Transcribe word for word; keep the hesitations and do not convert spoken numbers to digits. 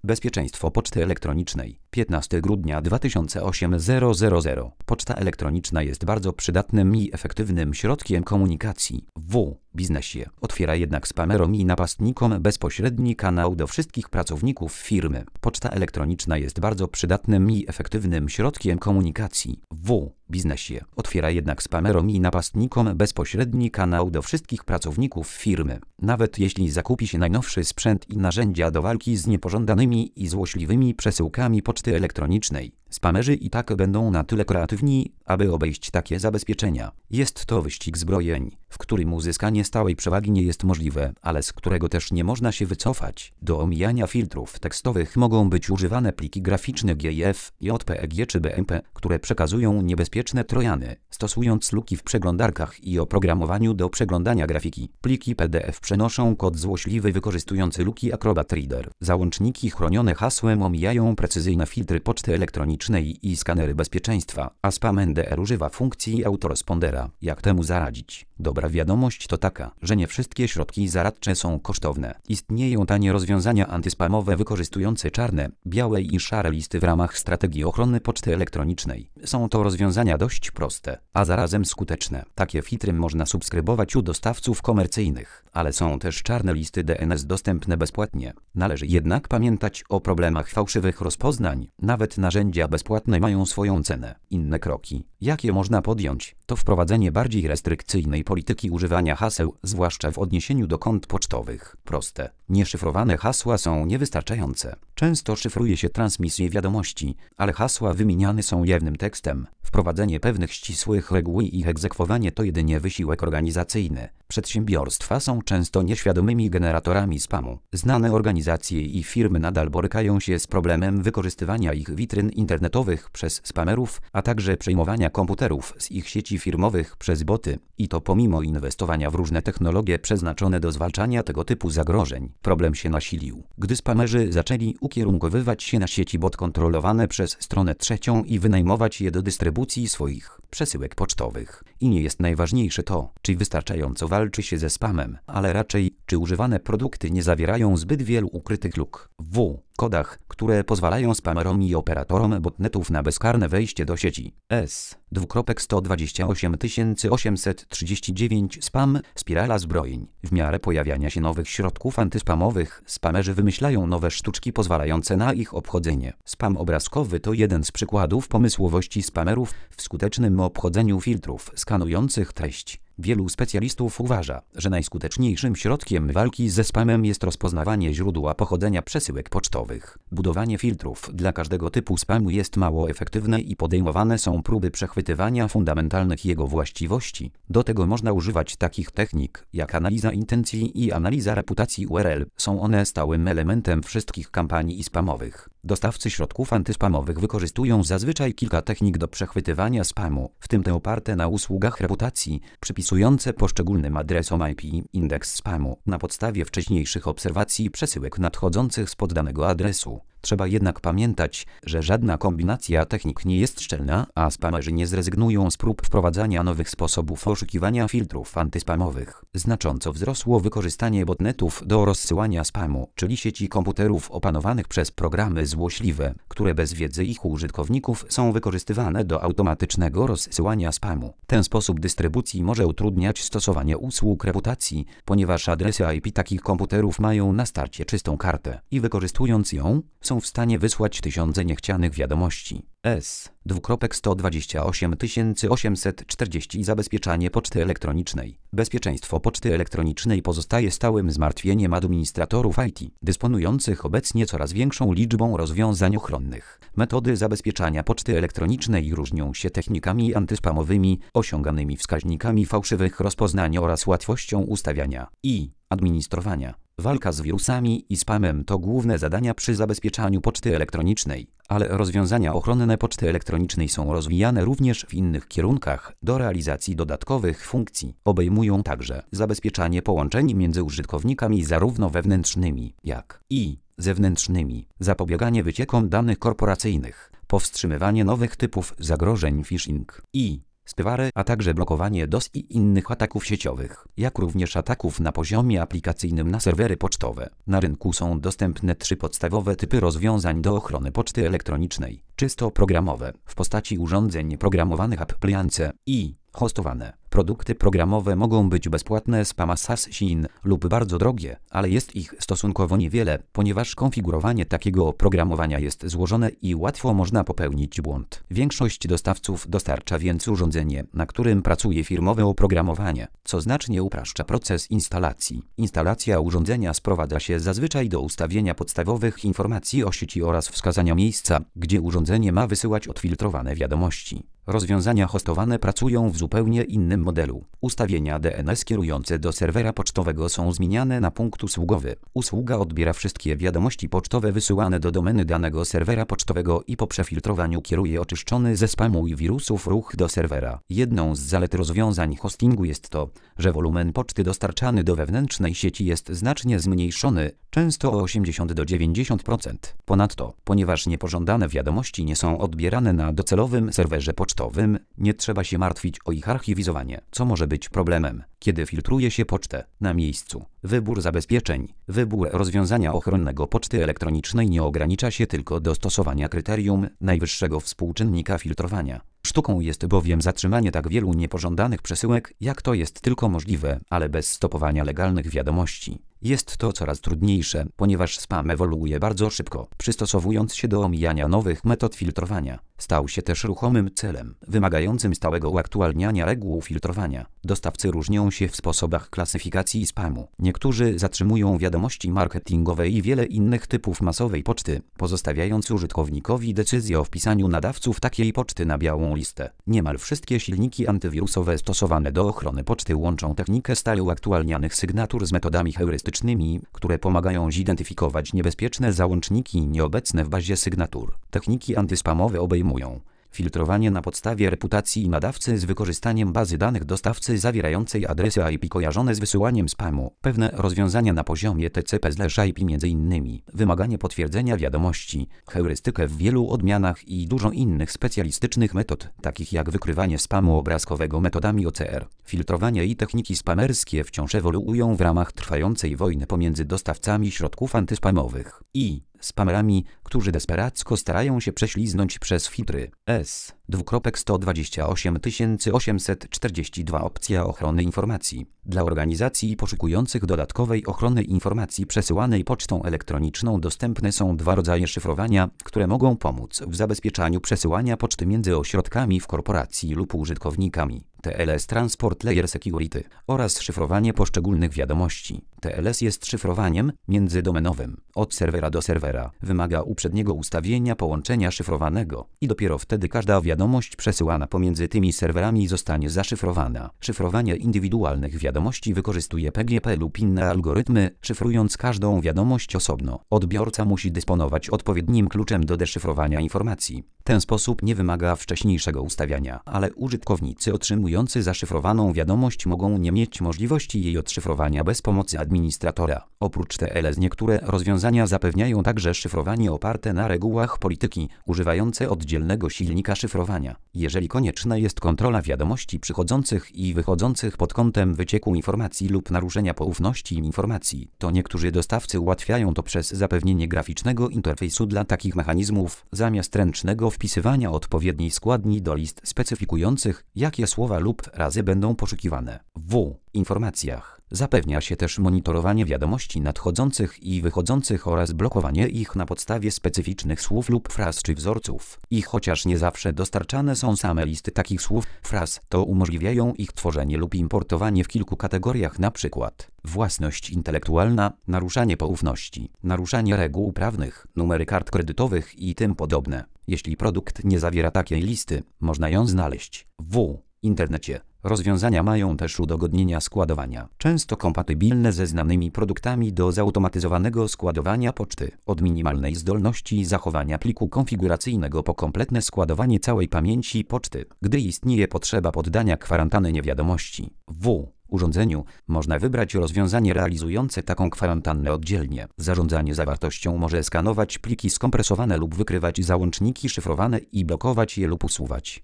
Bezpieczeństwo poczty elektronicznej. piętnastego grudnia dwa tysiące osiemnastego. Poczta elektroniczna jest bardzo przydatnym i efektywnym środkiem komunikacji w biznesie. Otwiera jednak spamerom i napastnikom bezpośredni kanał do wszystkich pracowników firmy. Poczta elektroniczna jest bardzo przydatnym i efektywnym środkiem komunikacji w biznesie. Otwiera jednak spamerom i napastnikom bezpośredni kanał do wszystkich pracowników firmy. Nawet jeśli zakupi się najnowszy sprzęt i narzędzia do walki z niepożądanymi i złośliwymi przesyłkami poczty elektronicznej, spamerzy i tak będą na tyle kreatywni, aby obejść takie zabezpieczenia. Jest to wyścig zbrojeń, w którym uzyskanie stałej przewagi nie jest możliwe, ale z którego też nie można się wycofać. Do omijania filtrów tekstowych mogą być używane pliki graficzne G I F, J P E G czy B M P, które przekazują niebezpieczne trojany, stosując luki w przeglądarkach i oprogramowaniu do przeglądania grafiki. Pliki P D F przenoszą kod złośliwy wykorzystujący luki Acrobat Reader. Załączniki chronione hasłem omijają precyzyjne filtry poczty elektronicznej i skanery bezpieczeństwa, a Spam N D R używa funkcji autorespondera. Jak temu zaradzić? Dobra wiadomość to taka, że nie wszystkie środki zaradcze są kosztowne. Istnieją tanie rozwiązania antyspamowe wykorzystujące czarne, białe i szare listy w ramach strategii ochrony poczty elektronicznej. Są to rozwiązania dość proste, a zarazem skuteczne. Takie filtry można subskrybować u dostawców komercyjnych, ale są też czarne listy D N S dostępne bezpłatnie. Należy jednak pamiętać o problemach fałszywych rozpoznań. Nawet narzędzia bezpłatne mają swoją cenę. Inne kroki, jakie można podjąć, to wprowadzenie bardziej restrykcyjnej polityki używania haseł, zwłaszcza w odniesieniu do kont pocztowych. Proste, nieszyfrowane hasła są niewystarczające. Często szyfruje się transmisję wiadomości, ale hasła wymieniane są jawnym tekstem. Wprowadzenie pewnych ścisłych reguł i ich egzekwowanie to jedynie wysiłek organizacyjny. Przedsiębiorstwa są często nieświadomymi generatorami spamu. Znane organizacje i firmy nadal borykają się z problemem wykorzystywania ich witryn internetowych przez spamerów, a także przejmowania komputerów z ich sieci firmowych przez boty. I to pomimo inwestowania w różne technologie przeznaczone do zwalczania tego typu zagrożeń. Problem się nasilił, gdy spamerzy zaczęli ukierunkowywać się na sieci bot kontrolowane przez stronę trzecią i wynajmować je do dystrybucji swoich przesyłek pocztowych. I nie jest najważniejsze to, czy wystarczająco walczy się ze spamem, ale raczej, czy używane produkty nie zawierają zbyt wielu ukrytych luk w kodach, które pozwalają spamerom i operatorom botnetów na bezkarne wejście do sieci. S. sto dwadzieścia osiem tysięcy osiemset trzydzieści dziewięć Spam. Spirala zbrojeń. W miarę pojawiania się nowych środków antyspamowych, spamerzy wymyślają nowe sztuczki pozwalające na ich obchodzenie. Spam obrazkowy to jeden z przykładów pomysłowości spamerów w skutecznym obchodzeniu filtrów skanujących treść. Wielu specjalistów uważa, że najskuteczniejszym środkiem walki ze spamem jest rozpoznawanie źródła pochodzenia przesyłek pocztowych. Budowanie filtrów dla każdego typu spamu jest mało efektywne i podejmowane są próby przechwytywania fundamentalnych jego właściwości. Do tego można używać takich technik jak analiza intencji i analiza reputacji U R L. Są one stałym elementem wszystkich kampanii spamowych. Dostawcy środków antyspamowych wykorzystują zazwyczaj kilka technik do przechwytywania spamu, w tym te oparte na usługach reputacji, przypisujące poszczególnym adresom I P indeks spamu na podstawie wcześniejszych obserwacji przesyłek nadchodzących spod danego adresu. Trzeba jednak pamiętać, że żadna kombinacja technik nie jest szczelna, a spamerzy nie zrezygnują z prób wprowadzania nowych sposobów oszukiwania filtrów antyspamowych. Znacząco wzrosło wykorzystanie botnetów do rozsyłania spamu, czyli sieci komputerów opanowanych przez programy złośliwe, które bez wiedzy ich użytkowników są wykorzystywane do automatycznego rozsyłania spamu. Ten sposób dystrybucji może utrudniać stosowanie usług reputacji, ponieważ adresy I P takich komputerów mają na starcie czystą kartę i wykorzystując ją, są w stanie wysłać tysiące niechcianych wiadomości. S. sto dwadzieścia osiem tysięcy osiemset czterdzieści Zabezpieczanie poczty elektronicznej. Bezpieczeństwo poczty elektronicznej pozostaje stałym zmartwieniem administratorów I T, dysponujących obecnie coraz większą liczbą rozwiązań ochronnych. Metody zabezpieczania poczty elektronicznej różnią się technikami antyspamowymi, osiąganymi wskaźnikami fałszywych rozpoznań oraz łatwością ustawiania i administrowania. Walka z wirusami i spamem to główne zadania przy zabezpieczaniu poczty elektronicznej, ale rozwiązania ochronne poczty elektronicznej są rozwijane również w innych kierunkach do realizacji dodatkowych funkcji. Obejmują także zabezpieczanie połączeń między użytkownikami zarówno wewnętrznymi, jak i zewnętrznymi, zapobieganie wyciekom danych korporacyjnych, powstrzymywanie nowych typów zagrożeń phishing i spywary, a także blokowanie D O S i innych ataków sieciowych, jak również ataków na poziomie aplikacyjnym na serwery pocztowe. Na rynku są dostępne trzy podstawowe typy rozwiązań do ochrony poczty elektronicznej. Czysto programowe, w postaci urządzeń programowanych appliance i hostowane. Produkty programowe mogą być bezpłatne z Spam Assassin lub bardzo drogie, ale jest ich stosunkowo niewiele, ponieważ konfigurowanie takiego oprogramowania jest złożone i łatwo można popełnić błąd. Większość dostawców dostarcza więc urządzenie, na którym pracuje firmowe oprogramowanie, co znacznie upraszcza proces instalacji. Instalacja urządzenia sprowadza się zazwyczaj do ustawienia podstawowych informacji o sieci oraz wskazania miejsca, gdzie urządzenie ma wysyłać odfiltrowane wiadomości. Rozwiązania hostowane pracują w zupełnie innym modelu. Ustawienia D N S kierujące do serwera pocztowego są zmieniane na punkt usługowy. Usługa odbiera wszystkie wiadomości pocztowe wysyłane do domeny danego serwera pocztowego i po przefiltrowaniu kieruje oczyszczony ze spamu i wirusów ruch do serwera. Jedną z zalet rozwiązań hostingu jest to, że wolumen poczty dostarczany do wewnętrznej sieci jest znacznie zmniejszony, często o osiemdziesiąt do dziewięćdziesięciu procent. Ponadto, ponieważ niepożądane wiadomości nie są odbierane na docelowym serwerze pocztowym, nie trzeba się martwić o ich archiwizowanie, co może być problemem, kiedy filtruje się pocztę na miejscu. Wybór zabezpieczeń. Wybór rozwiązania ochronnego poczty elektronicznej nie ogranicza się tylko do stosowania kryterium najwyższego współczynnika filtrowania. Sztuką jest bowiem zatrzymanie tak wielu niepożądanych przesyłek, jak to jest tylko możliwe, ale bez stopowania legalnych wiadomości. Jest to coraz trudniejsze, ponieważ spam ewoluuje bardzo szybko, przystosowując się do omijania nowych metod filtrowania. Stał się też ruchomym celem, wymagającym stałego uaktualniania reguł filtrowania. Dostawcy różnią się w sposobach klasyfikacji spamu. Niektórzy zatrzymują wiadomości marketingowe i wiele innych typów masowej poczty, pozostawiając użytkownikowi decyzję o wpisaniu nadawców takiej poczty na białą listę. Niemal wszystkie silniki antywirusowe stosowane do ochrony poczty łączą technikę stale uaktualnianych sygnatur z metodami heurystycznymi, które pomagają zidentyfikować niebezpieczne załączniki nieobecne w bazie sygnatur. Techniki antyspamowe obejmują filtrowanie na podstawie reputacji nadawcy z wykorzystaniem bazy danych dostawcy zawierającej adresy I P kojarzone z wysyłaniem spamu. Pewne rozwiązania na poziomie T C P/I P m.in. wymaganie potwierdzenia wiadomości, heurystykę w wielu odmianach i dużo innych specjalistycznych metod, takich jak wykrywanie spamu obrazkowego metodami O C R. Filtrowanie i techniki spamerskie wciąż ewoluują w ramach trwającej wojny pomiędzy dostawcami środków antyspamowych i spamerami, którzy desperacko starają się prześliznąć przez filtry. S. sto dwadzieścia osiem tysięcy osiemset czterdzieści dwa Opcja ochrony informacji. Dla organizacji poszukujących dodatkowej ochrony informacji przesyłanej pocztą elektroniczną dostępne są dwa rodzaje szyfrowania, które mogą pomóc w zabezpieczaniu przesyłania poczty między ośrodkami w korporacji lub użytkownikami. T L S Transport Layer Security oraz szyfrowanie poszczególnych wiadomości. T L S jest szyfrowaniem międzydomenowym. Od serwera do serwera wymaga uprzedniego ustawienia połączenia szyfrowanego i dopiero wtedy każda wiadomość przesyłana pomiędzy tymi serwerami zostanie zaszyfrowana. Szyfrowanie indywidualnych wiadomości wykorzystuje P G P lub inne algorytmy, szyfrując każdą wiadomość osobno. Odbiorca musi dysponować odpowiednim kluczem do deszyfrowania informacji. Ten sposób nie wymaga wcześniejszego ustawiania, ale użytkownicy otrzymujący zaszyfrowaną wiadomość mogą nie mieć możliwości jej odszyfrowania bez pomocy administratora. Oprócz T L S niektóre rozwiązania zapewniają także szyfrowanie oparte na regułach polityki, używające oddzielnego silnika szyfrowania. Jeżeli konieczna jest kontrola wiadomości przychodzących i wychodzących pod kątem wycieku informacji lub naruszenia poufności informacji, to niektórzy dostawcy ułatwiają to przez zapewnienie graficznego interfejsu dla takich mechanizmów, zamiast ręcznego wpisywania odpowiedniej składni do list specyfikujących, jakie słowa lub razy będą poszukiwane. W informacjach zapewnia się też monitorowanie wiadomości nadchodzących i wychodzących oraz blokowanie ich na podstawie specyficznych słów lub fraz czy wzorców. I chociaż nie zawsze dostarczane są same listy takich słów, fraz, to umożliwiają ich tworzenie lub importowanie w kilku kategoriach, np. własność intelektualna, naruszanie poufności, naruszanie reguł prawnych, numery kart kredytowych i tym podobne. Jeśli produkt nie zawiera takiej listy, można ją znaleźć w internecie. Rozwiązania mają też udogodnienia składowania, często kompatybilne ze znanymi produktami do zautomatyzowanego składowania poczty, od minimalnej zdolności zachowania pliku konfiguracyjnego po kompletne składowanie całej pamięci poczty, gdy istnieje potrzeba poddania kwarantannie wiadomości. W urządzeniu można wybrać rozwiązanie realizujące taką kwarantannę oddzielnie. Zarządzanie zawartością może skanować pliki skompresowane lub wykrywać załączniki szyfrowane i blokować je lub usuwać.